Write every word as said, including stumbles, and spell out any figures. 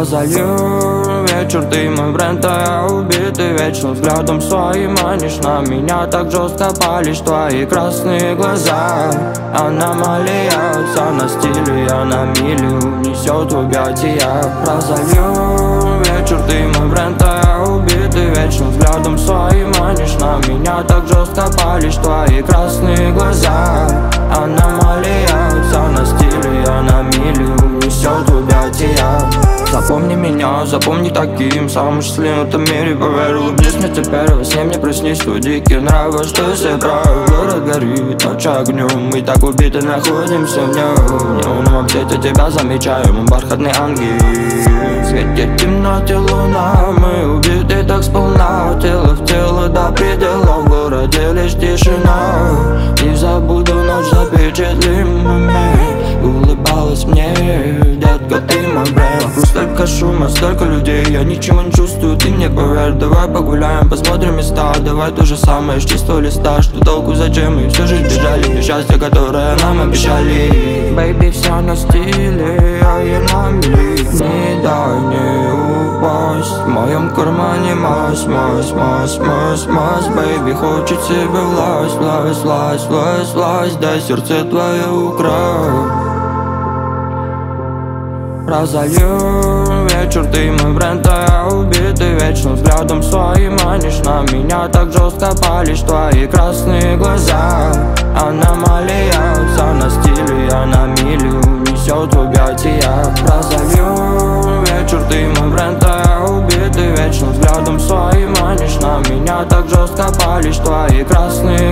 Разолью вечер, ты мой бренд, а я убитый вечно. Взглядом своим манишь на меня, так жестко палишь твои красные глаза. Аномалия, вся на стиле, я на милю, несет в объятия. Разолью вечер, ты мой бренд, а я убитый вечно. Взглядом своим манишь на меня, так жестко палишь твои красные глаза. Аномалия, вся на стиле, я на милю, несет в объятия. Запомни меня, запомни таким, самым счастливым в этом мире, поверь, улыбнись мне теперь. Во сне мне приснись, что дикий нрав, что я себе прав. Город горит, ночь огнем, мы так убиты находимся в нем. В неоновом свете тебя замечаю, мы бархатный ангел. Светит темноте луна, мы убиты так сполна. Тело в тело до предела, в городе лишь тишина. И забуду ночь, запечатлим мы. Улыбалась мне, детка, ты мой бренд. Столько шума, столько людей, я ничего не чувствую, ты мне поверь. Давай погуляем, посмотрим места, давай то же самое с чистого листа. Что толку, зачем мы всю жизнь бежали, без счастья, которое нам обещали. Бэйби, вся на стиле, а я на мили. Не дай мне упасть, в моем кармане мазь, мазь, мазь, мазь, мазь. Бэйби, хочет себе власть, власть, власть, власть, власть. Дай сердце твое украй. Разолью вечер, ты мой бренд, а я убитый вечно. Взглядом своим манишь на меня, так жестко палишь твои красные глаза. Аномалия, вся на стиле, я на милю, несет в объятия. Разолью вечер, ты мой бренд, а я убитый вечно. Взглядом своим манишь на меня, так жестко палишь твои красные